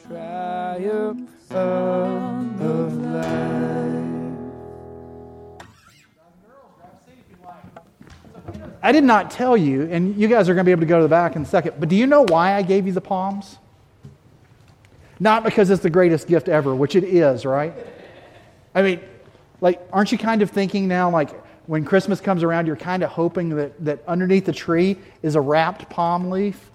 triumph of life. I did not tell you, and you guys are going to be able to go to the back in a second, but do you know why I gave you the palms? Not because it's the greatest gift ever, which it is, right? I mean, like, aren't you kind of thinking now, like, when Christmas comes around, you're kind of hoping that underneath the tree is a wrapped palm leaf?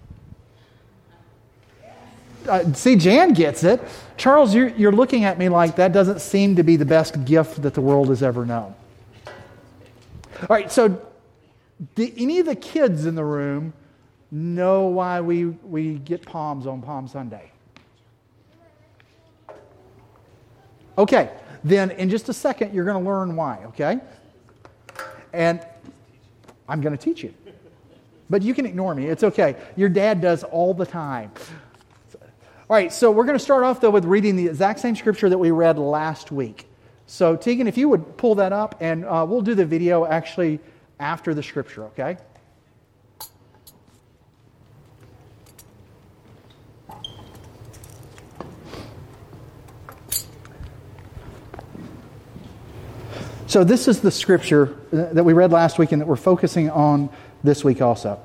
See, Jan gets it. Charles, you're looking at me like that doesn't seem to be the best gift that the world has ever known. All right, so do any of the kids in the room know why we get palms on Palm Sunday? Okay, then in just a second, you're going to learn why, okay? And I'm going to teach you. But you can ignore me. It's okay. Your dad does all the time. All right, so we're going to start off, though, with reading the exact same scripture that we read last week. So, Tegan, if you would pull that up, and we'll do the video actually after the scripture, okay? So this is the scripture that we read last week and that we're focusing on this week also.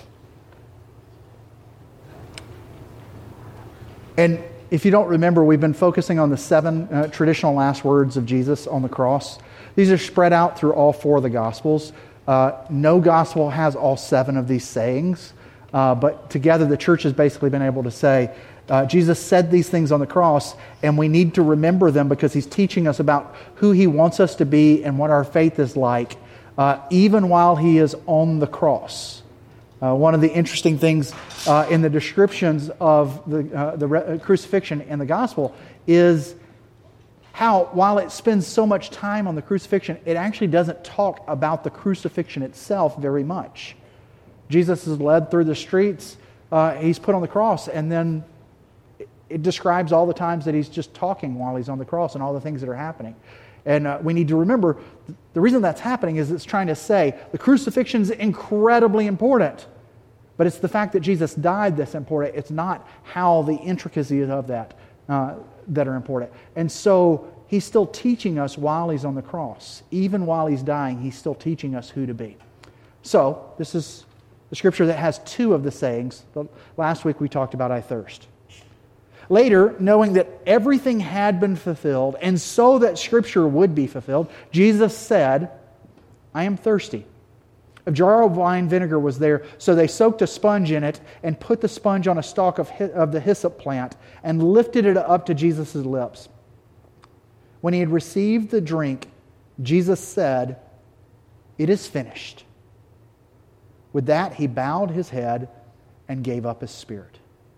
And if you don't remember, we've been focusing on the 7 traditional last words of Jesus on the cross. These are spread out through all 4 of the Gospels. No Gospel has all 7 of these sayings, but together the church has basically been able to say, Jesus said these things on the cross, and we need to remember them because He's teaching us about who He wants us to be and what our faith is like, even while He is on the cross. One of the interesting things in the descriptions of the crucifixion in the gospel is how, while it spends so much time on the crucifixion, it actually doesn't talk about the crucifixion itself very much. Jesus is led through the streets, He's put on the cross, and then it describes all the times that He's just talking while He's on the cross and all the things that are happening. And we need to remember, the reason that's happening is it's trying to say the crucifixion is incredibly important. But it's the fact that Jesus died that's important. It's not how the intricacies of that that are important. And so He's still teaching us while He's on the cross. Even while He's dying, He's still teaching us who to be. So this is the scripture that has 2 of the sayings. Last week we talked about I thirst. Later, knowing that everything had been fulfilled, and so that Scripture would be fulfilled, Jesus said, I am thirsty. A jar of wine vinegar was there, so they soaked a sponge in it and put the sponge on a stalk of the hyssop plant and lifted it up to Jesus' lips. When He had received the drink, Jesus said, it is finished. With that, He bowed His head and gave up His spirit.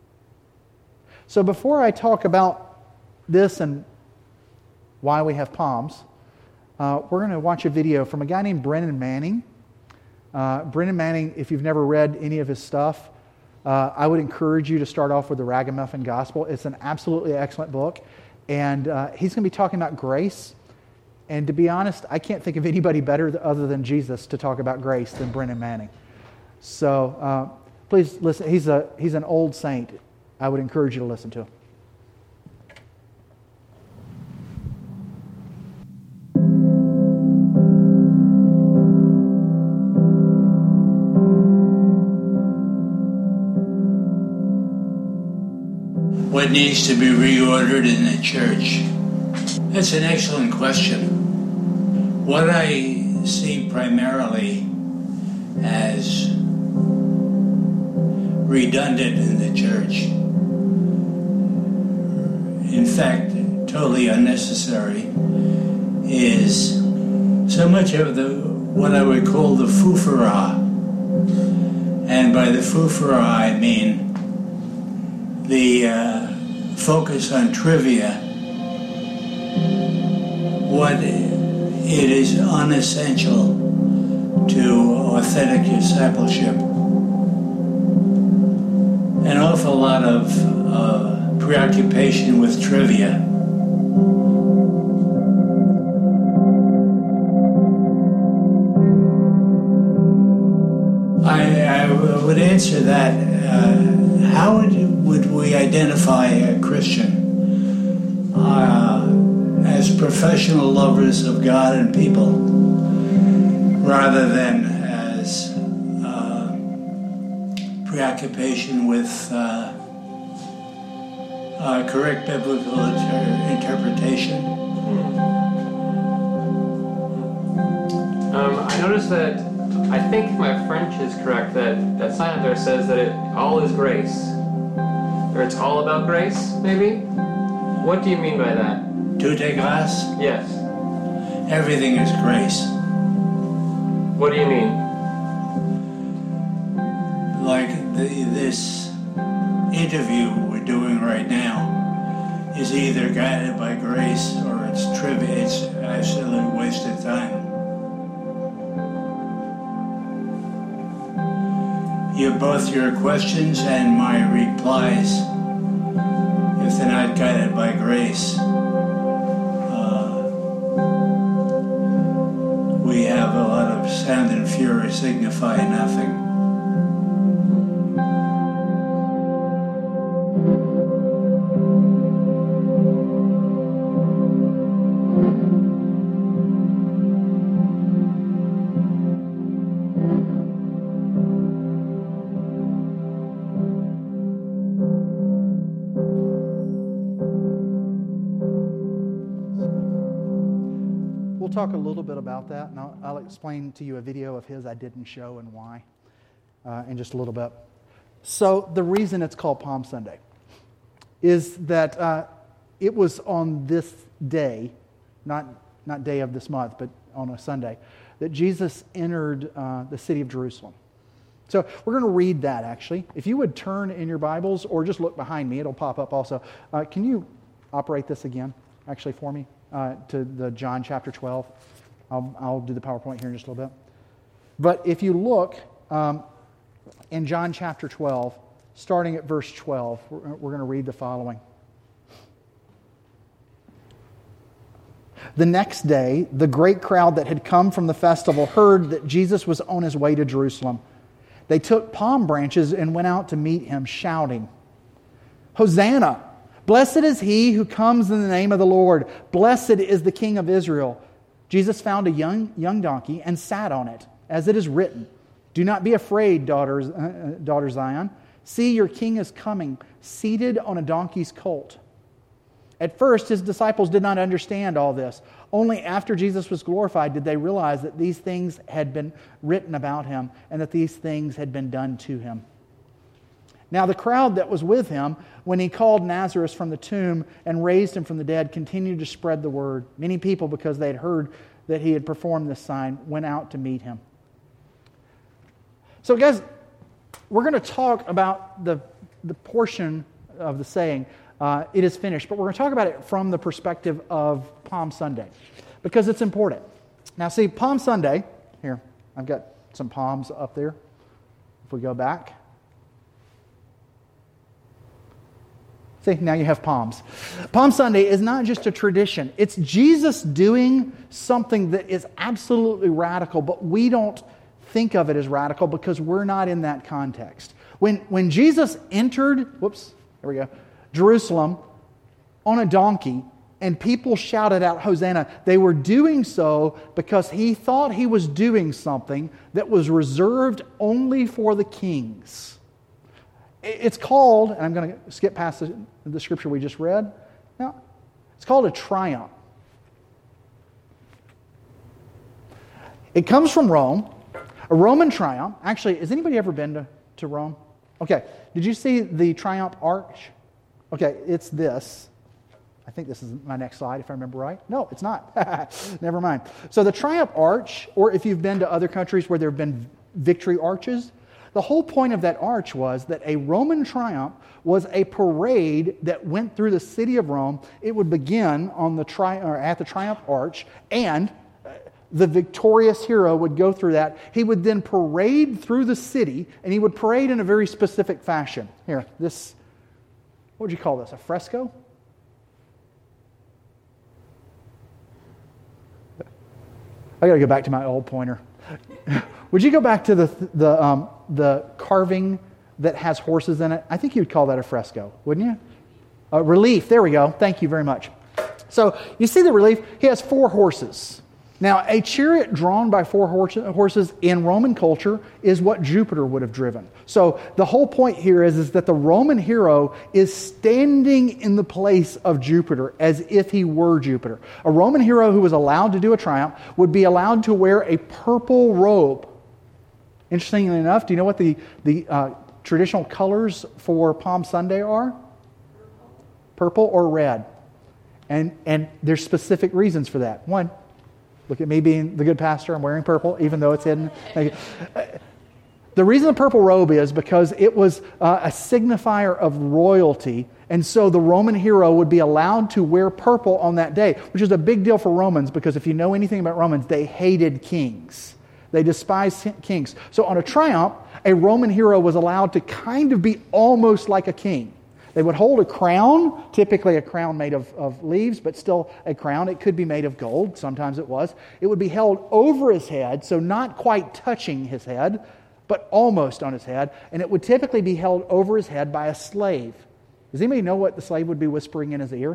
So before I talk about this and why we have palms, we're going to watch a video from a guy named Brennan Manning. Brennan Manning, if you've never read any of his stuff, I would encourage you to start off with the Ragamuffin Gospel. It's an absolutely excellent book. And he's going to be talking about grace. And to be honest, I can't think of anybody better other than Jesus to talk about grace than Brennan Manning. So please listen. He's an old saint. I would encourage you to listen to him. What needs to be reordered in the church? That's an excellent question. What I see primarily as redundant in the church, in fact, totally unnecessary, is so much of what I would call the foofara. And by the foofara, I mean the focus on trivia, what it is unessential to authentic discipleship. An awful lot of preoccupation with trivia. I would answer that, how would would we identify a Christian as professional lovers of God and people, rather than as preoccupation with correct biblical interpretation? I noticed that, I think if my French is correct, that sign up there says that all is grace. Or it's all about grace, maybe? What do you mean by that? Tout est grâce? Yes. Everything is grace. What do you mean? Like this interview we're doing right now is either guided by grace or it's trivia. It's absolute waste of time. Both your questions and my replies, if they're not guided by grace, we have a lot of sound and fury signify nothing. Talk a little bit about that, and I'll explain to you a video of his I didn't show and why in just a little bit. So the reason it's called Palm Sunday is that it was on this day, not day of this month, but on a Sunday, that Jesus entered the city of Jerusalem. So we're going to read that, actually. If you would turn in your Bibles or just look behind me, it'll pop up also. Can you operate this again, actually, for me? To the John chapter 12. I'll do the PowerPoint here in just a little bit. But if you look in John chapter 12, starting at verse 12, we're going to read the following. The next day, the great crowd that had come from the festival heard that Jesus was on his way to Jerusalem. They took palm branches and went out to meet him, shouting, "Hosanna! Blessed is he who comes in the name of the Lord. Blessed is the King of Israel." Jesus found a young donkey and sat on it, as it is written, "Do not be afraid, daughter Zion. See, your king is coming, seated on a donkey's colt." At first, his disciples did not understand all this. Only after Jesus was glorified did they realize that these things had been written about him and that these things had been done to him. Now the crowd that was with him, when he called Lazarus from the tomb and raised him from the dead, continued to spread the word. Many people, because they had heard that he had performed this sign, went out to meet him. So guys, we're going to talk about the portion of the saying, it is finished, but we're going to talk about it from the perspective of Palm Sunday, because it's important. Now see, Palm Sunday, here, I've got some palms up there. If we go back. See, now you have palms. Palm Sunday is not just a tradition. It's Jesus doing something that is absolutely radical, but we don't think of it as radical because we're not in that context. When Jesus entered, Jerusalem on a donkey, and people shouted out, "Hosanna," they were doing so because he thought he was doing something that was reserved only for the kings. It's called, and I'm going to skip past the scripture we just read. Now, it's called a triumph. It comes from Rome. A Roman triumph. Actually, has anybody ever been to Rome? Okay. Did you see the Triumph Arch? Okay, it's this. I think this is my next slide, if I remember right. No, it's not. Never mind. So the Triumph Arch, or if you've been to other countries where there have been victory arches, the whole point of that arch was that a Roman triumph was a parade that went through the city of Rome. It would begin on the at the Triumph Arch, and the victorious hero would go through that. He would then parade through the city, and he would parade in a very specific fashion. Here, this, what would you call this, a fresco? I got to go back to my old pointer. Would you go back to the carving that has horses in it, I think you'd call that a fresco, wouldn't you? A relief, there we go. Thank you very much. So you see the relief, he has 4 horses. Now, a chariot drawn by 4 horses in Roman culture is what Jupiter would have driven. So the whole point here is that the Roman hero is standing in the place of Jupiter as if he were Jupiter. A Roman hero who was allowed to do a triumph would be allowed to wear a purple robe. Interestingly enough, do you know what the traditional colors for Palm Sunday are? Purple or red. And there's specific reasons for that. One, look at me being the good pastor. I'm wearing purple, even though it's hidden. The reason the purple robe is because it was a signifier of royalty. And so the Roman hero would be allowed to wear purple on that day, which is a big deal for Romans because if you know anything about Romans, they hated kings. They despised kings. So on a triumph, a Roman hero was allowed to kind of be almost like a king. They would hold a crown, typically a crown made of leaves, but still a crown. It could be made of gold. Sometimes it was. It would be held over his head, so not quite touching his head, but almost on his head. And it would typically be held over his head by a slave. Does anybody know what the slave would be whispering in his ear?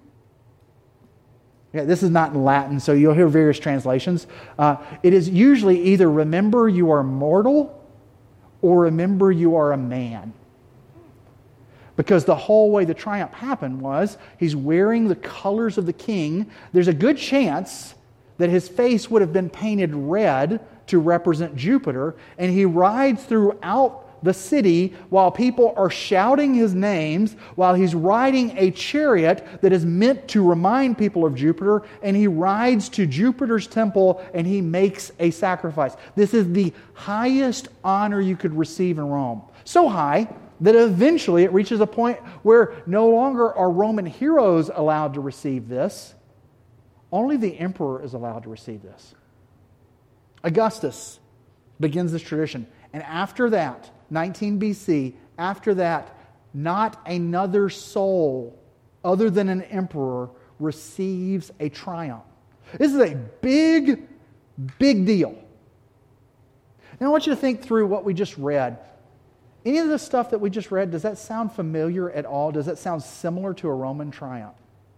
Yeah, this is not in Latin, so you'll hear various translations. It is usually either remember you are mortal or remember you are a man. Because the whole way the triumph happened was he's wearing the colors of the king. There's a good chance that his face would have been painted red to represent Jupiter, and he rides throughout the city while people are shouting his names, while he's riding a chariot that is meant to remind people of Jupiter, and he rides to Jupiter's temple and he makes a sacrifice. This is the highest honor you could receive in Rome. So high that eventually it reaches a point where no longer are Roman heroes allowed to receive this. Only the emperor is allowed to receive this. Augustus begins this tradition. And after that, 19 BC, after that, not another soul other than an emperor receives a triumph. This is a big, big deal. Now I want you to think through what we just read. Any of the stuff that we just read, does that sound familiar at all? Does that sound similar to a Roman triumph?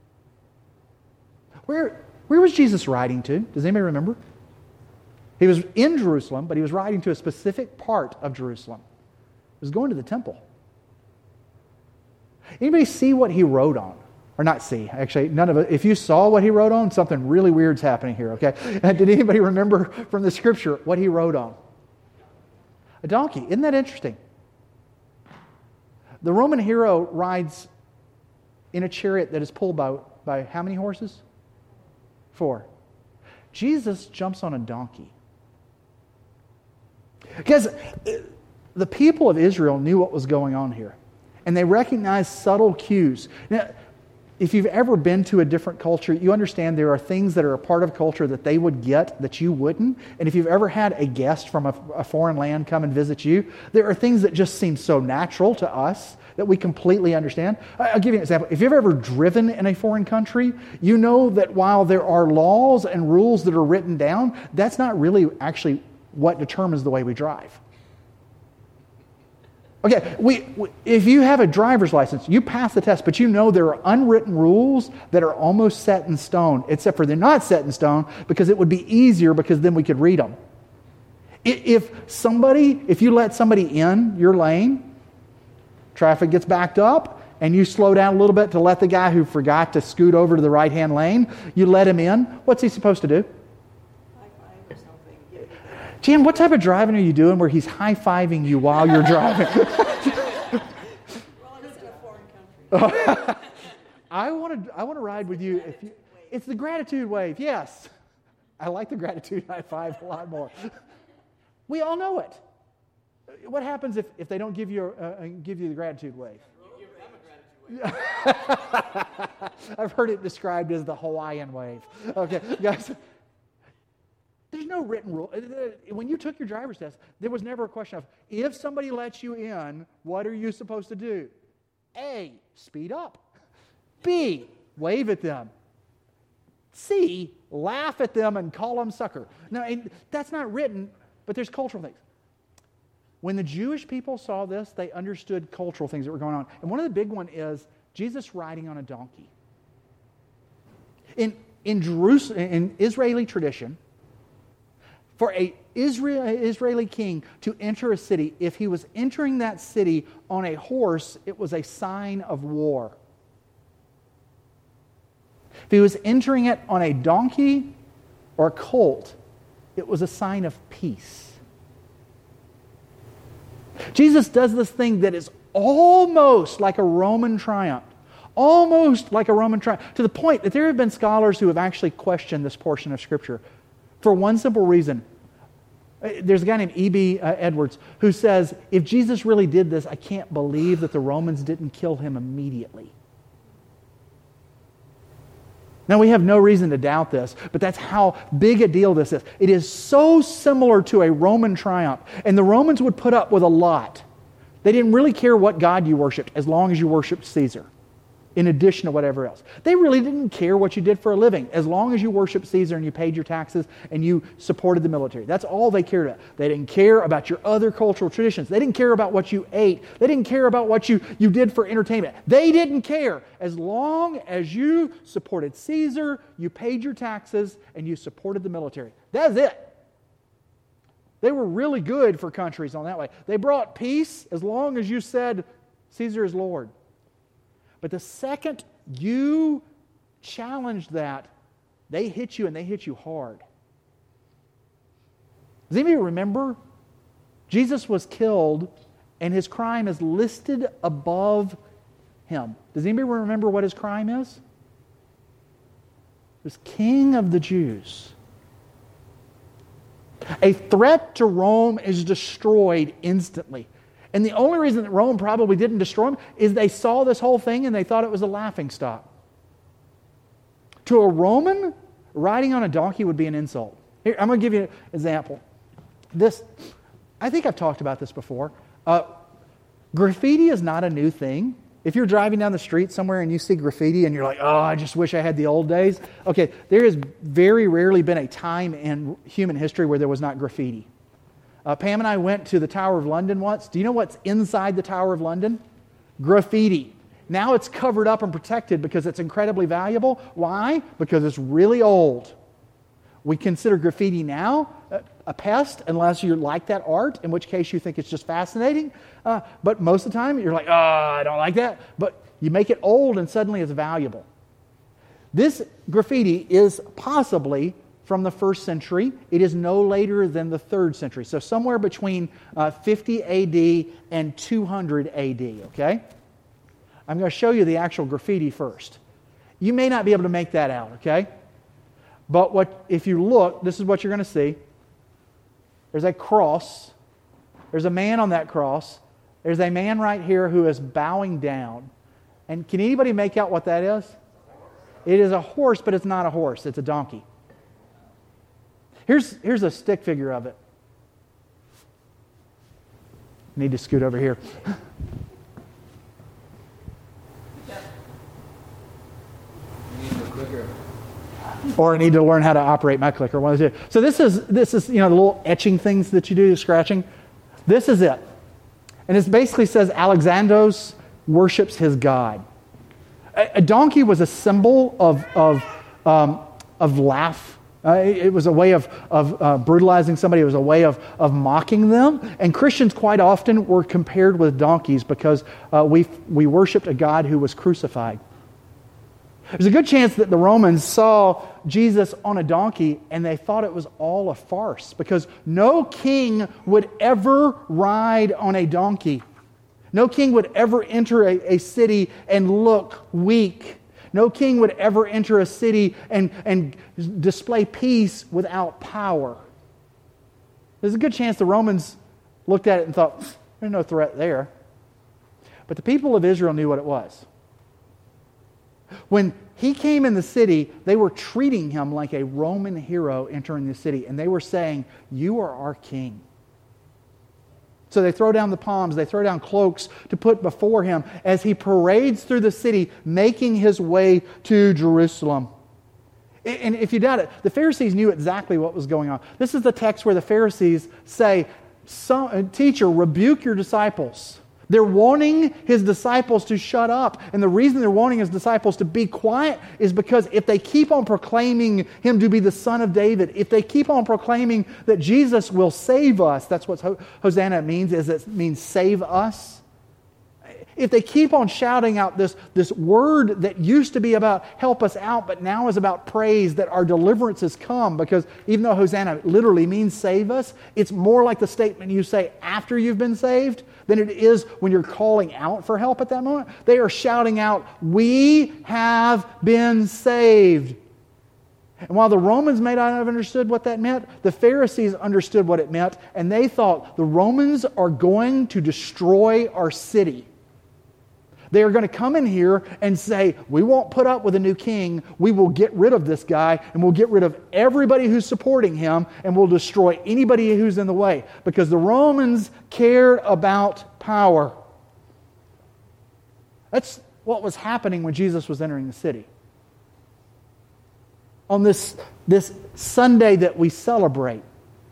Where was Jesus riding to? Does anybody remember? He was in Jerusalem, but he was riding to a specific part of Jerusalem. He was going to the temple. Anybody see what he rode on? Or not see, actually, none of it. If you saw what he rode on, something really weird's happening here, okay? Did anybody remember from the scripture what he rode on? A donkey. Isn't that interesting? The Roman hero rides in a chariot that is pulled by how many horses? 4. Jesus jumps on a donkey. Because the people of Israel knew what was going on here. And they recognized subtle cues. Now, if you've ever been to a different culture, you understand there are things that are a part of culture that they would get that you wouldn't. And if you've ever had a guest from a foreign land come and visit you, there are things that just seem so natural to us that we completely understand. I'll give you an example. If you've ever driven in a foreign country, you know that while there are laws and rules that are written down, that's not really actually what determines the way we drive. Okay, if you have a driver's license, you pass the test, but you know there are unwritten rules that are almost set in stone, except for they're not set in stone because it would be easier because then we could read them. If you let somebody in your lane, traffic gets backed up, and you slow down a little bit to let the guy who forgot to scoot over to the right-hand lane, you let him in, what's he supposed to do? High-five or something. Jan, what type of driving are you doing where he's high-fiving you while you're driving? Well, I was in a foreign country. I want to ride with you. It's the gratitude wave, yes. I like the gratitude high five a lot more. We all know it. What happens if they don't give you the gratitude wave? You give them a gratitude wave. I've heard it described as the Hawaiian wave. Okay, guys. There's no written rule. When you took your driver's test, there was never a question of, if somebody lets you in, what are you supposed to do? A, speed up. B, wave at them. C, laugh at them and call them sucker. Now, that's not written, but there's cultural things. When the Jewish people saw this, they understood cultural things that were going on. And one of the big one is Jesus riding on a donkey. In Jerusalem, in Israeli tradition, for an Israeli king to enter a city, if he was entering that city on a horse, it was a sign of war. If he was entering it on a donkey or a colt, it was a sign of peace. Jesus does this thing that is almost like a Roman triumph. Almost like a Roman triumph. To the point that there have been scholars who have actually questioned this portion of Scripture. For one simple reason. There's a guy named E.B. Edwards who says, if Jesus really did this, I can't believe that the Romans didn't kill him immediately. Now, we have no reason to doubt this, but that's how big a deal this is. It is so similar to a Roman triumph. And the Romans would put up with a lot. They didn't really care what god you worshipped as long as you worshipped Caesar, in addition to whatever else. They really didn't care what you did for a living as long as you worshipped Caesar and you paid your taxes and you supported the military. That's all they cared about. They didn't care about your other cultural traditions. They didn't care about what you ate. They didn't care about what you did for entertainment. They didn't care. As long as you supported Caesar, you paid your taxes, and you supported the military. That's it. They were really good for countries on that way. They brought peace as long as you said Caesar is Lord. But the second you challenged that, they hit you, and they hit you hard. Does anybody remember? Jesus was killed, and his crime is listed above him. Does anybody remember what his crime is? He was King of the Jews. A threat to Rome is destroyed instantly. And the only reason that Rome probably didn't destroy him is they saw this whole thing and they thought it was a laughingstock. To a Roman, riding on a donkey would be an insult. Here, I'm going to give you an example. I think I've talked about this before. Graffiti is not a new thing. If you're driving down the street somewhere and you see graffiti and you're like, oh, I just wish I had the old days. Okay, there has very rarely been a time in human history where there was not graffiti. Pam and I went to the Tower of London once. Do you know what's inside the Tower of London? Graffiti. Now it's covered up and protected because it's incredibly valuable. Why? Because it's really old. We consider graffiti now a pest unless you like that art, in which case you think it's just fascinating. But most of the time you're like, oh, I don't like that. But you make it old and suddenly it's valuable. This graffiti is possibly from the 1st century. It is no later than the 3rd century. So somewhere between 50 AD and 200 AD, okay? I'm going to show you the actual graffiti first. You may not be able to make that out, okay? But if you look, this is what you're going to see. There's a cross. There's a man on that cross. There's a man right here who is bowing down. And can anybody make out what that is? It is a horse, but it's not a horse. It's a donkey. Here's a stick figure of it. Need to scoot over here. Or I need to learn how to operate my clicker. One of the two. So this is the little etching things that you do, scratching. This is it, and it basically says Alexandros worships his god. A donkey was a symbol of laugh. It was a way of brutalizing somebody. It was a way of mocking them. And Christians quite often were compared with donkeys because we worshipped a God who was crucified. There's a good chance that the Romans saw Jesus on a donkey and they thought it was all a farce because no king would ever ride on a donkey. No king would ever enter a city and look weak. No king would ever enter a city and display peace without power. There's a good chance the Romans looked at it and thought, there's no threat there. But the people of Israel knew what it was. When he came in the city, they were treating him like a Roman hero entering the city. And they were saying, you are our king. So they throw down the palms, they throw down cloaks to put before him as he parades through the city, making his way to Jerusalem. And if you doubt it, the Pharisees knew exactly what was going on. This is the text where the Pharisees say, Teacher, rebuke your disciples. They're wanting his disciples to shut up. And the reason they're wanting his disciples to be quiet is because if they keep on proclaiming him to be the Son of David, if they keep on proclaiming that Jesus will save us, that's what Hosanna means, is it means save us. If they keep on shouting out this word that used to be about help us out, but now is about praise, that our deliverance has come, because even though Hosanna literally means save us, it's more like the statement you say after you've been saved than it is when you're calling out for help at that moment. They are shouting out, we have been saved. And while the Romans may not have understood what that meant, the Pharisees understood what it meant, and they thought the Romans are going to destroy our city. They are going to come in here and say, we won't put up with a new king. We will get rid of this guy, and we'll get rid of everybody who's supporting him, and we'll destroy anybody who's in the way. Because the Romans cared about power. That's what was happening when Jesus was entering the city. On this Sunday that we celebrate.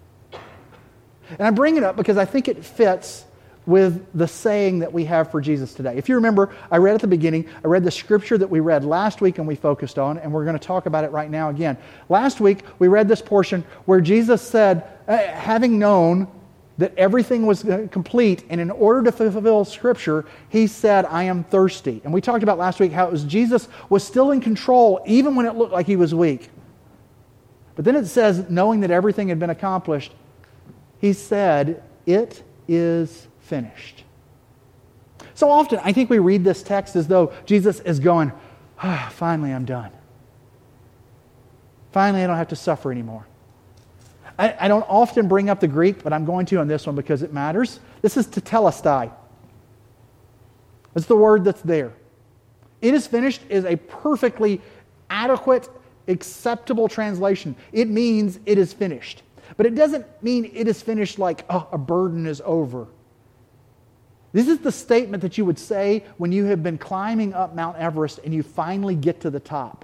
And I bring it up because I think it fits with the saying that we have for Jesus today. If you remember, I read at the beginning, I read the scripture that we read last week and we focused on, and we're going to talk about it right now again. Last week, we read this portion where Jesus said, having known that everything was complete, and in order to fulfill Scripture, He said, I am thirsty. And we talked about last week how it was Jesus was still in control even when it looked like He was weak. But then it says, knowing that everything had been accomplished, He said, it is finished. So often, I think we read this text as though Jesus is going, finally I'm done. Finally I don't have to suffer anymore. I don't often bring up the Greek, but I'm going to on this one because it matters. This is tetelestai. That's the word that's there. It is finished is a perfectly adequate, acceptable translation. It means it is finished. But it doesn't mean it is finished like, a burden is over. This is the statement that you would say when you have been climbing up Mount Everest and you finally get to the top.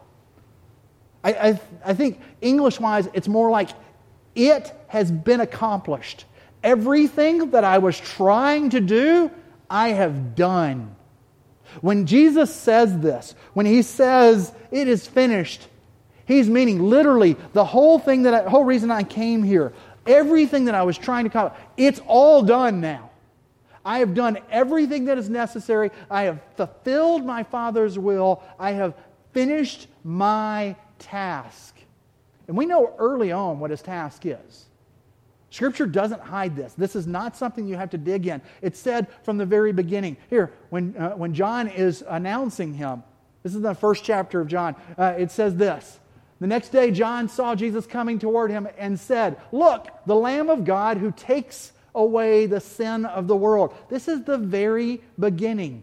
I think English-wise, it's more like, it has been accomplished. Everything that I was trying to do, I have done. When Jesus says this, when He says, it is finished, He's meaning literally the whole thing whole reason I came here, everything that I was trying to accomplish, it's all done now. I have done everything that is necessary. I have fulfilled my Father's will. I have finished my task. And we know early on what His task is. Scripture doesn't hide this. This is not something you have to dig in. It's said from the very beginning. Here, when John is announcing Him, this is the first chapter of John, it says this. The next day John saw Jesus coming toward him and said, look, the Lamb of God who takes away the sin of the world. This is the very beginning.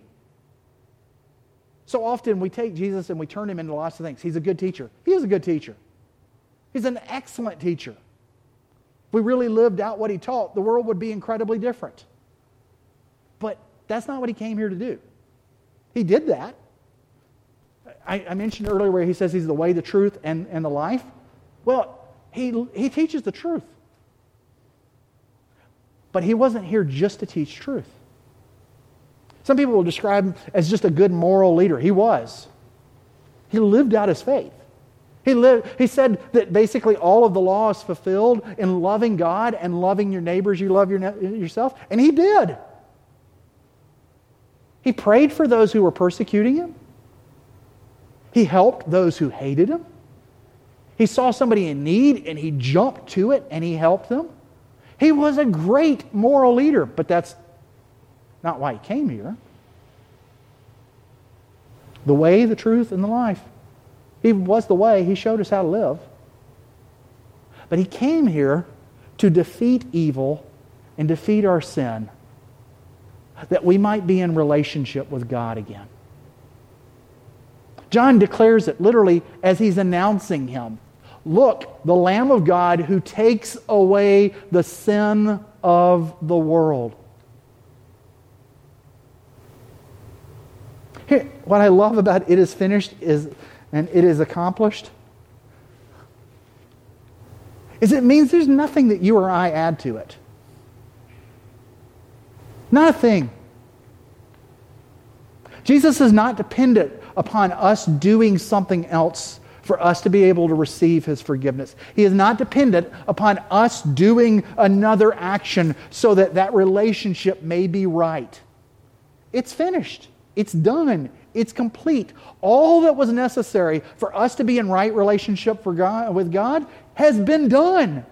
So often we take Jesus and we turn Him into lots of things. He's a good teacher. He is a good teacher. He's an excellent teacher. If we really lived out what He taught, the world would be incredibly different. But that's not what He came here to do. He did that. I mentioned earlier where He says He's the way, the truth, and the life. Well, He teaches the truth. But He wasn't here just to teach truth. Some people will describe Him as just a good moral leader. He was. He lived out His faith. He said that basically all of the law is fulfilled in loving God and loving your neighbors. You love yourself. And He did. He prayed for those who were persecuting Him. He helped those who hated Him. He saw somebody in need and He jumped to it and He helped them. He was a great moral leader, but that's not why He came here. The way, the truth, and the life. He was the way. He showed us how to live. But He came here to defeat evil and defeat our sin, that we might be in relationship with God again. John declares it literally as he's announcing Him. Look, the Lamb of God who takes away the sin of the world. Here, what I love about it is finished and it is accomplished is it means there's nothing that you or I add to it. Not a thing. Jesus is not dependent upon us doing something else for us to be able to receive His forgiveness. He is not dependent upon us doing another action so that that relationship may be right. It's finished. It's done. It's complete. All that was necessary for us to be in right relationship with God has been done.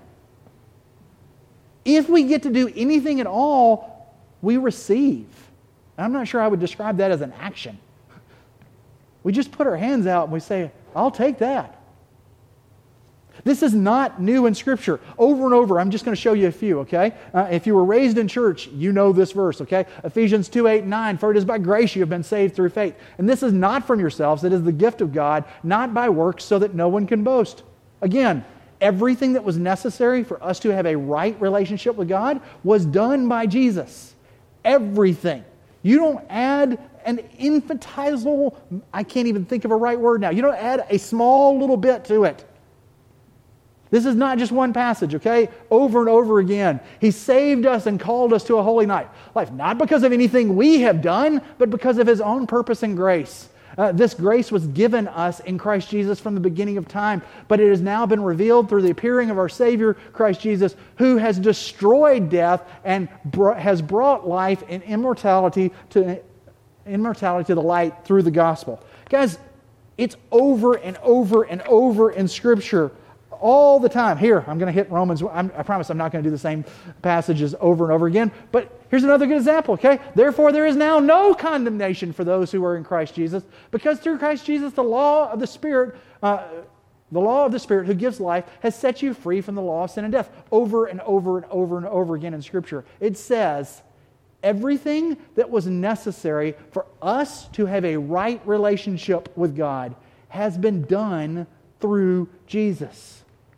If we get to do anything at all, we receive. I'm not sure I would describe that as an action. We just put our hands out and we say, I'll take that. This is not new in Scripture. Over and over, I'm just going to show you a few, okay? If you were raised in church, you know this verse, okay? Ephesians 2:8-9, for it is by grace you have been saved through faith. And this is not from yourselves, it is the gift of God, not by works, so that no one can boast. Again, everything that was necessary for us to have a right relationship with God was done by Jesus. Everything. You don't add an infinitesimal, I can't even think of a right word now. You don't add a small little bit to it. This is not just one passage, okay? Over and over again. He saved us and called us to a holy life. Not because of anything we have done, but because of His own purpose and grace. This grace was given us in Christ Jesus from the beginning of time, but it has now been revealed through the appearing of our Savior, Christ Jesus, who has destroyed death and has brought life and immortality to the light through the gospel. Guys, it's over and over and over in Scripture all the time. Here, I'm going to hit Romans. I promise I'm not going to do the same passages over and over again. But here's another good example, okay? Therefore, there is now no condemnation for those who are in Christ Jesus, because through Christ Jesus, the law of the Spirit who gives life has set you free from the law of sin and death. Over and over and over and over again in Scripture. It says, everything that was necessary for us to have a right relationship with God has been done through Jesus.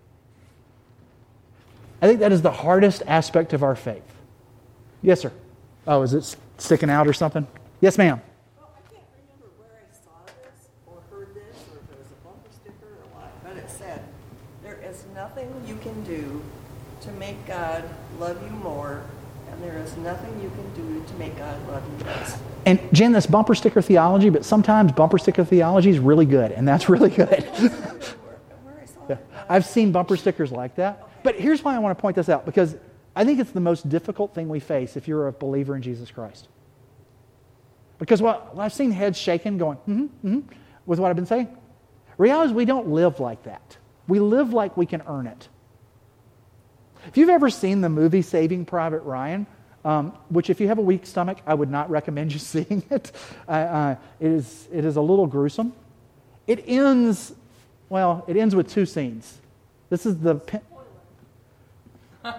I think that is the hardest aspect of our faith. Yes, sir. Oh, is it sticking out or something? Yes, ma'am. Well, I can't remember where I saw this or heard this or if it was a bumper sticker or what, but it said, there is nothing you can do to make God love you more, and there is nothing you can do to make God love you less. And Jen, that's bumper sticker theology, but sometimes bumper sticker theology is really good, and that's really good. Where I saw it. I've seen bumper stickers like that. But here's why I want to point this out, because I think it's the most difficult thing we face if you're a believer in Jesus Christ. Because I've seen heads shaking going, with what I've been saying. Reality is we don't live like that. We live like we can earn it. If you've ever seen the movie Saving Private Ryan, which if you have a weak stomach, I would not recommend you seeing it. It is a little gruesome. It ends with two scenes. This is the... All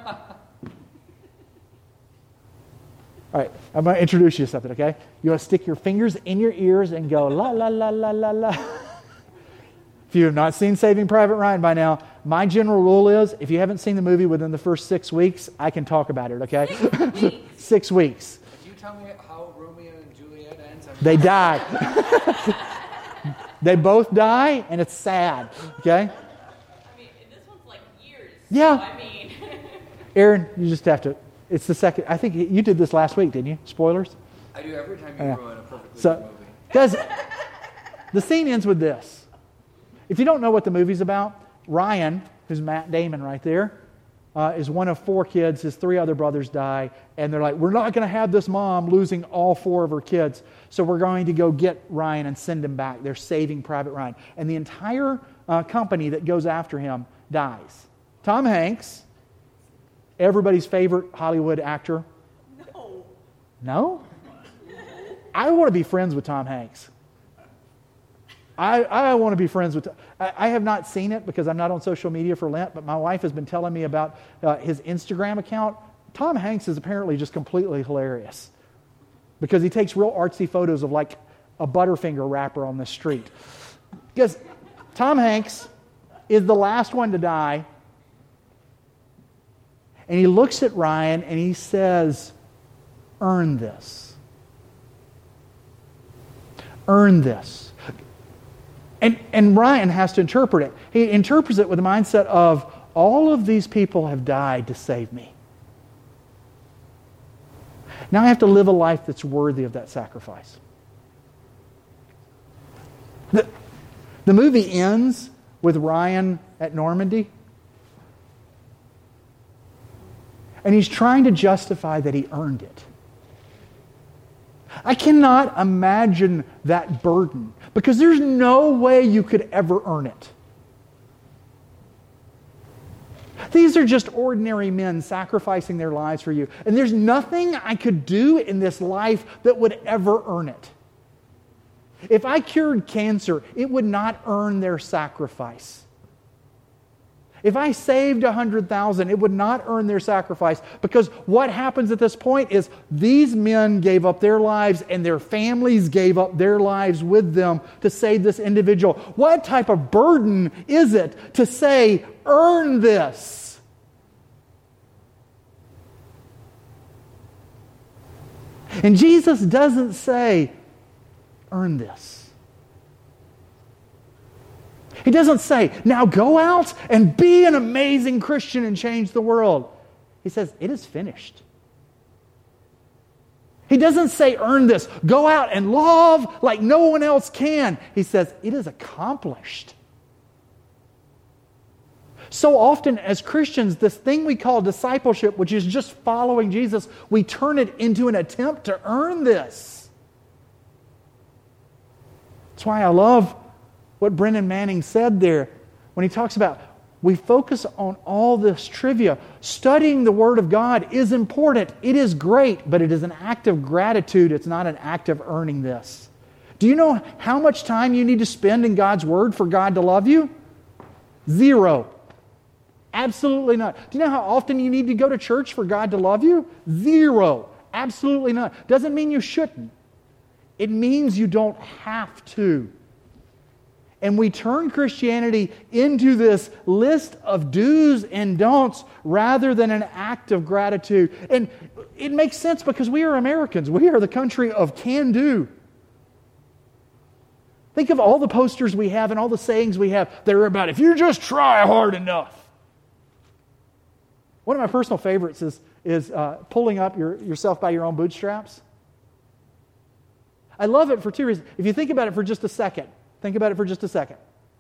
right, I'm going to introduce you to something, okay? You want to stick your fingers in your ears and go, la, la, la, la, la, la. If you have not seen Saving Private Ryan by now, my general rule is, if you haven't seen the movie within the first 6 weeks, I can talk about it, okay? 6 weeks. Did you tell me how Romeo and Juliet ends? They die. They both die, and it's sad, okay? I mean, this one's like years. Yeah. So, I mean... Aaron, you just have to... It's the second... I think you did this last week, didn't you? Spoilers? I do every time you ruin a perfectly So, good movie. guys, the scene ends with this. If you don't know what the movie's about, Ryan, who's Matt Damon right there, is one of 4 kids. His 3 other brothers die, and they're like, we're not going to have this mom losing all 4 of her kids, so we're going to go get Ryan and send him back. They're saving Private Ryan. And the entire company that goes after him dies. Tom Hanks, everybody's favorite Hollywood actor. No. No? I want to be friends with Tom Hanks. I want to be friends with... I have not seen it because I'm not on social media for Lent, but my wife has been telling me about his Instagram account. Tom Hanks is apparently just completely hilarious because he takes real artsy photos of like a Butterfinger wrapper on the street. Because Tom Hanks is the last one to die, and he looks at Ryan and he says, earn this. Earn this. And Ryan has to interpret it. He interprets it with the mindset of, all of these people have died to save me. Now I have to live a life that's worthy of that sacrifice. The movie ends with Ryan at Normandy. And he's trying to justify that he earned it. I cannot imagine that burden because there's no way you could ever earn it. These are just ordinary men sacrificing their lives for you. And there's nothing I could do in this life that would ever earn it. If I cured cancer, it would not earn their sacrifice. If I saved 100,000, it would not earn their sacrifice, because what happens at this point is these men gave up their lives and their families gave up their lives with them to save this individual. What type of burden is it to say, earn this? And Jesus doesn't say, earn this. He doesn't say, now go out and be an amazing Christian and change the world. He says, it is finished. He doesn't say, earn this. Go out and love like no one else can. He says, it is accomplished. So often as Christians, this thing we call discipleship, which is just following Jesus, we turn it into an attempt to earn this. That's why I love what Brennan Manning said there when he talks about we focus on all this trivia. Studying the Word of God is important. It is great, but it is an act of gratitude. It's not an act of earning this. Do you know how much time you need to spend in God's Word for God to love you? 0. Absolutely not. Do you know how often you need to go to church for God to love you? 0. Absolutely not. Doesn't mean you shouldn't. It means you don't have to. And we turn Christianity into this list of do's and don'ts rather than an act of gratitude. And it makes sense because we are Americans. We are the country of can do. Think of all the posters we have and all the sayings we have that are about if you just try hard enough. One of my personal favorites is pulling up yourself by your own bootstraps. I love it for 2 reasons. If you think about it for just a second, think about it for just a second.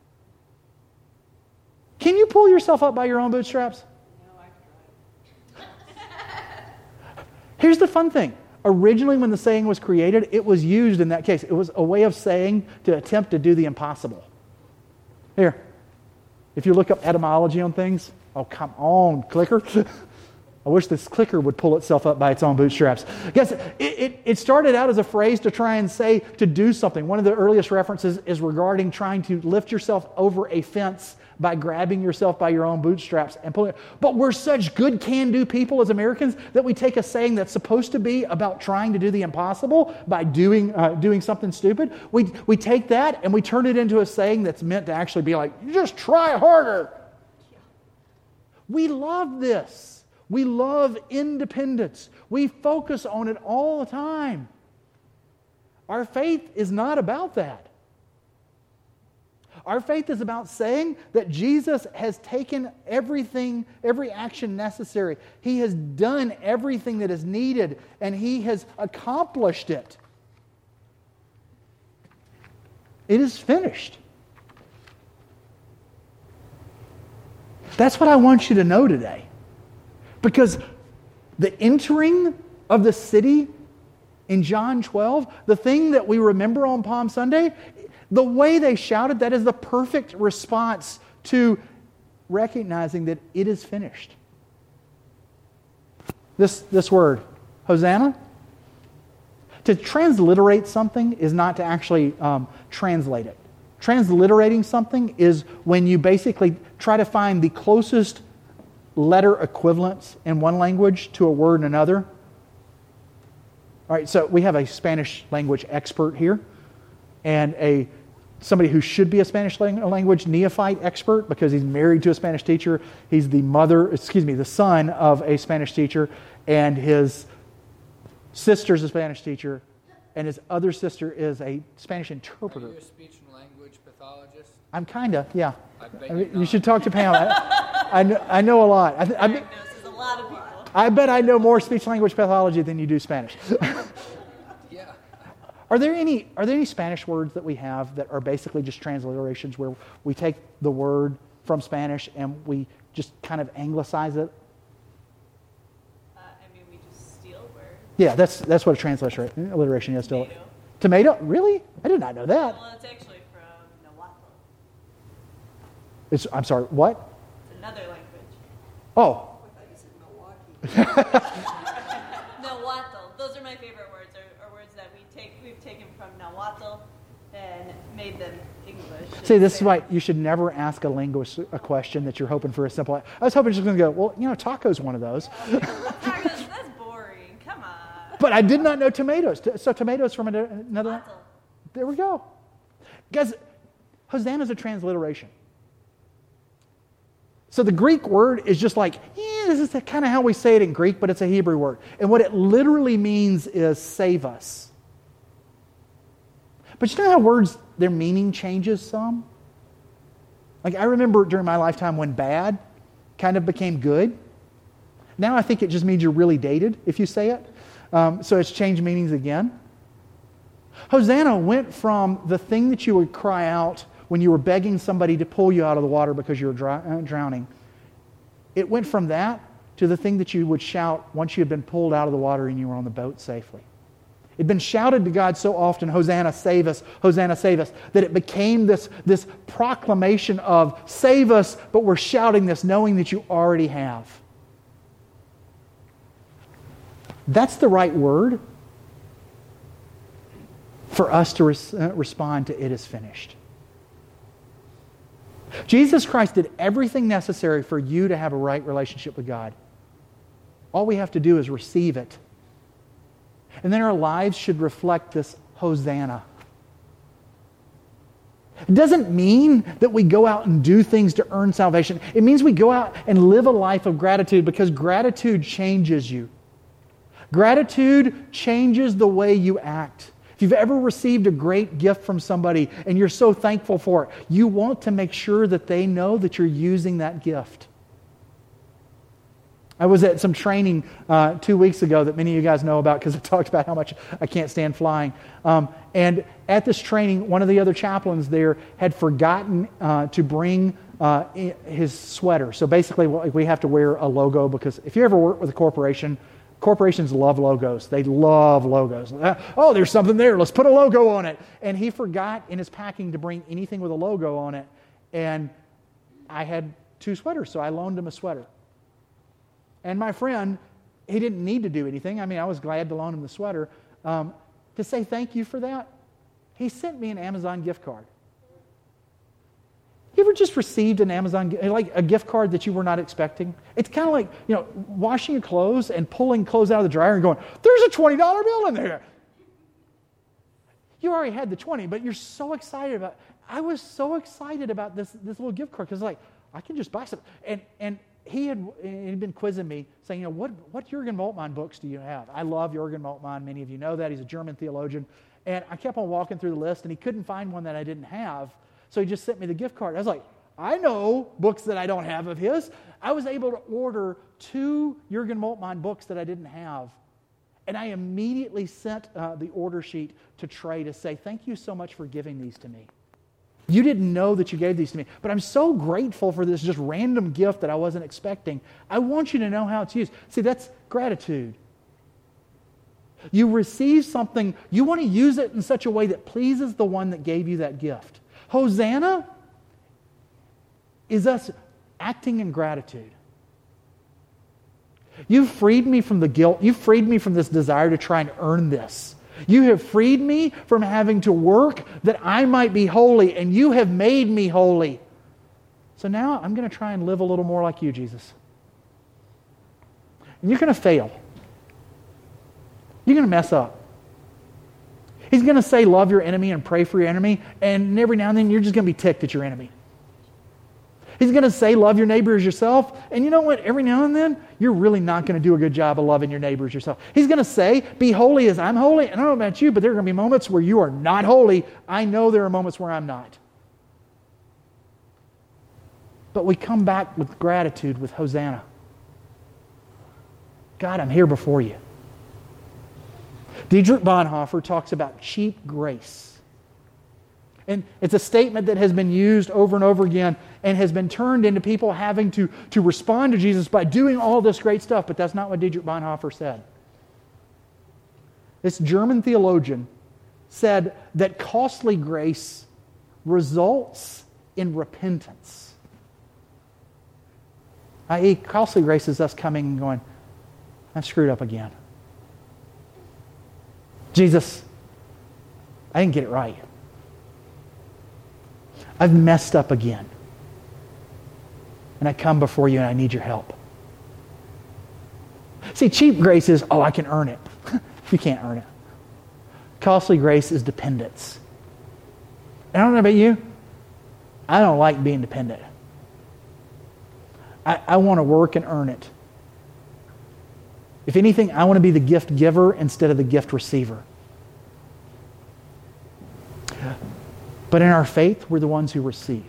Can you pull yourself up by your own bootstraps? No, I tried. Here's the fun thing. Originally, when the saying was created, it was used in that case. It was a way of saying to attempt to do the impossible. Here, if you look up etymology on things, oh, come on, clicker. I wish this clicker would pull itself up by its own bootstraps. Yes, it started out as a phrase to try and say to do something. One of the earliest references is regarding trying to lift yourself over a fence by grabbing yourself by your own bootstraps and pulling it. But we're such good can-do people as Americans that we take a saying that's supposed to be about trying to do the impossible by doing something stupid. We take that and we turn it into a saying that's meant to actually be like, you just try harder. We love this. We love independence. We focus on it all the time. Our faith is not about that. Our faith is about saying that Jesus has taken everything, every action necessary. He has done everything that is needed, and He has accomplished it. It is finished. That's what I want you to know today. Because the entering of the city in John 12, the thing that we remember on Palm Sunday, the way they shouted, that is the perfect response to recognizing that it is finished. This word, Hosanna, to transliterate something is not to actually translate it. Transliterating something is when you basically try to find the closest letter equivalents in one language to a word in another. All right, so we have a Spanish language expert here and somebody who should be a Spanish language neophyte expert because he's married to a Spanish teacher. He's the son of a Spanish teacher, and his sister's a Spanish teacher, and his other sister is a Spanish interpreter. Are you a speech and language pathologist? I'm kinda, yeah. I bet you're not. You should talk to Pam. I know a lot. Diagnosis a lot of people. I bet I know more speech-language pathology than you do Spanish. Yeah. Are there any Spanish words that we have that are basically just transliterations where we take the word from Spanish and we just kind of anglicize it? We just steal words. Yeah, that's what a transliteration is. Still, Tomato. tomato? Really? I did not know that. Well, it's actually from Nahuatl. I'm sorry. What? It's another language. Oh, I thought you said Milwaukee. Nahuatl. Those are my favorite words. Are words that we've taken from Nahuatl and made them English. see, this is why you should never ask a linguist a question that you're hoping for a simple. I was hoping just going to go, well, taco's one of those. That's boring. Come on. But I did not know tomatoes. So tomatoes from another. Nahuatl. There we go. Guys, Hosanna is a transliteration. So the Greek word is just like, this is kind of how we say it in Greek, but it's a Hebrew word. And what it literally means is save us. But you know how words, their meaning changes some? Like I remember during my lifetime when bad kind of became good. Now I think it just means you're really dated if you say it. So it's changed meanings again. Hosanna went from the thing that you would cry out when you were begging somebody to pull you out of the water because you were drowning. It went from that to the thing that you would shout once you had been pulled out of the water and you were on the boat safely. It had been shouted to God so often, Hosanna, save us, that it became this proclamation of save us, but we're shouting this knowing that you already have. That's the right word for us to respond to it is finished. Jesus Christ did everything necessary for you to have a right relationship with God. All we have to do is receive it. And then our lives should reflect this Hosanna. It doesn't mean that we go out and do things to earn salvation. It means we go out and live a life of gratitude because gratitude changes you. Gratitude changes the way you act. If you've ever received a great gift from somebody and you're so thankful for it, you want to make sure that they know that you're using that gift. I was at some training 2 weeks ago that many of you guys know about because I talked about how much I can't stand flying. And at this training, one of the other chaplains there had forgotten to bring his sweater. So basically, we have to wear a logo because if you ever work with a corporation, corporations love logos. They love logos. Oh, there's something there. Let's put a logo on it. And he forgot in his packing to bring anything with a logo on it. And I had 2 sweaters, so I loaned him a sweater. And my friend, he didn't need to do anything. I mean, I was glad to loan him the sweater. To say thank you for that, he sent me an Amazon gift card. You ever just received an Amazon, like a gift card that you were not expecting? It's kind of like, washing your clothes and pulling clothes out of the dryer and going, there's a $20 bill in there. You already had the 20, but you're so excited about it. I was so excited about this little gift card because I can just buy something. And he'd been quizzing me saying, what Jürgen Moltmann books do you have? I love Jürgen Moltmann. Many of you know that. He's a German theologian. And I kept on walking through the list, and he couldn't find one that I didn't have. So he just sent me the gift card. I was like, I know books that I don't have of his. I was able to order 2 Jürgen Moltmann books that I didn't have. And I immediately sent the order sheet to Trey to say, thank you so much for giving these to me. You didn't know that you gave these to me, but I'm so grateful for this just random gift that I wasn't expecting. I want you to know how it's used. See, that's gratitude. You receive something, you want to use it in such a way that pleases the one that gave you that gift. Hosanna is us acting in gratitude. You've freed me from the guilt. You've freed me from this desire to try and earn this. You have freed me from having to work that I might be holy, and you have made me holy. So now I'm going to try and live a little more like you, Jesus. And you're going to fail. You're going to mess up. He's going to say, love your enemy and pray for your enemy, and every now and then you're just going to be ticked at your enemy. He's going to say, love your neighbor as yourself, and you know what? Every now and then, you're really not going to do a good job of loving your neighbor as yourself. He's going to say, be holy as I'm holy, and I don't know about you, but there are going to be moments where you are not holy. I know there are moments where I'm not. But we come back with gratitude with Hosanna. God, I'm here before you. Dietrich Bonhoeffer talks about cheap grace. And it's a statement that has been used over and over again and has been turned into people having to respond to Jesus by doing all this great stuff, but that's not what Dietrich Bonhoeffer said. This German theologian said that costly grace results in repentance. I.e., costly grace is us coming and going, I've screwed up again. Jesus, I didn't get it right. I've messed up again. And I come before you and I need your help. See, cheap grace is, I can earn it. You can't earn it. Costly grace is dependence. And I don't know about you, I don't like being dependent. I want to work and earn it. If anything, I want to be the gift giver instead of the gift receiver. But in our faith, we're the ones who receive.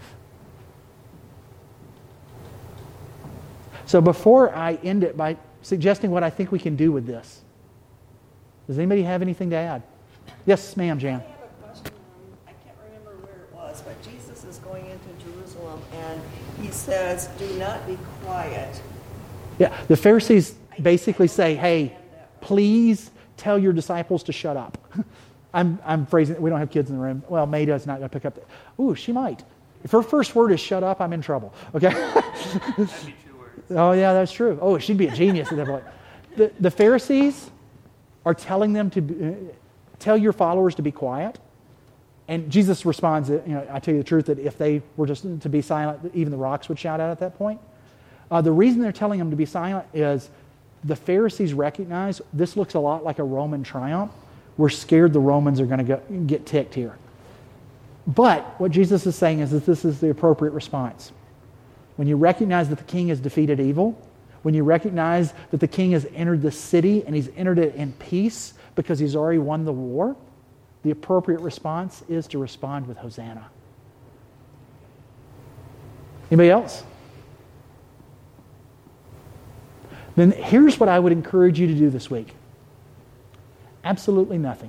So before I end it by suggesting what I think we can do with this, does anybody have anything to add? Yes, ma'am, Jan. I have a question. I can't remember where it was, but Jesus is going into Jerusalem and he says, do not be quiet. Yeah, the Pharisees basically say, hey, please tell your disciples to shut up. I'm phrasing it. We don't have kids in the room. Well, Maida's not going to pick up. Ooh, she might. If her first word is shut up, I'm in trouble. Okay? That'd be 2 words. Oh, yeah, that's true. Oh, she'd be a genius at that point. The Pharisees are telling them to tell your followers to be quiet. And Jesus responds, I tell you the truth, that if they were just to be silent, even the rocks would shout out at that point. The reason they're telling them to be silent is the Pharisees recognize this looks a lot like a Roman triumph. We're scared the Romans are going to get ticked here. But what Jesus is saying is that this is the appropriate response. When you recognize that the king has defeated evil, when you recognize that the king has entered the city and he's entered it in peace because he's already won the war, the appropriate response is to respond with Hosanna. Anybody else? Then here's what I would encourage you to do this week. Absolutely nothing.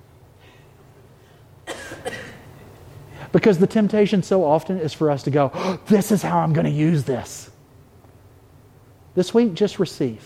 Because the temptation so often is for us to go, this is how I'm going to use this. This week, just receive.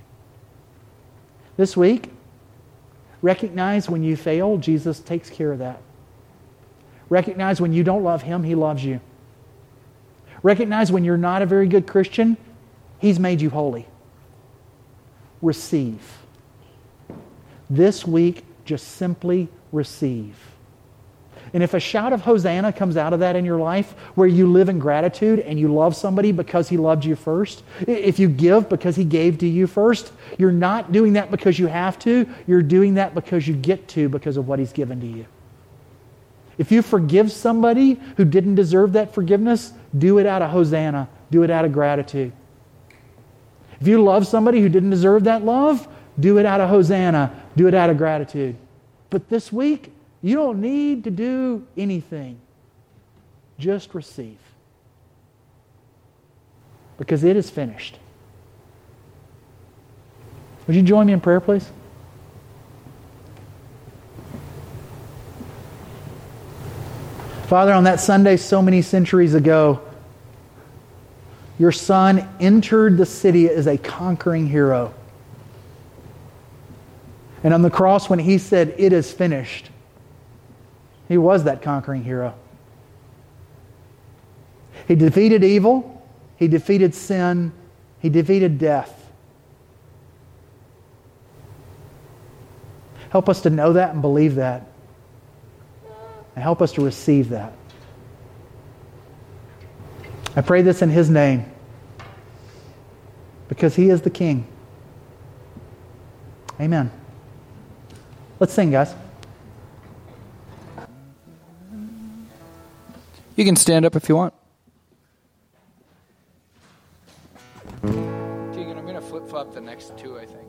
This week, recognize when you fail, Jesus takes care of that. Recognize when you don't love Him, He loves you. Recognize when you're not a very good Christian, He's made you holy. Receive. This week, just simply receive. And if a shout of Hosanna comes out of that in your life, where you live in gratitude and you love somebody because he loved you first, if you give because he gave to you first, you're not doing that because you have to, you're doing that because you get to because of what he's given to you. If you forgive somebody who didn't deserve that forgiveness, do it out of Hosanna, do it out of gratitude. If you love somebody who didn't deserve that love, do it out of Hosanna, do it out of gratitude. But this week, you don't need to do anything. Just receive. Because it is finished. Would you join me in prayer, please? Father, on that Sunday so many centuries ago, your Son entered the city as a conquering hero. And on the cross, when he said, "It is finished," he was that conquering hero. He defeated evil. He defeated sin. He defeated death. Help us to know that and believe that. And help us to receive that. I pray this in His name, because He is the King. Amen. Let's sing, guys. You can stand up if you want. Tegan, I'm going to flip-flop the next two, I think.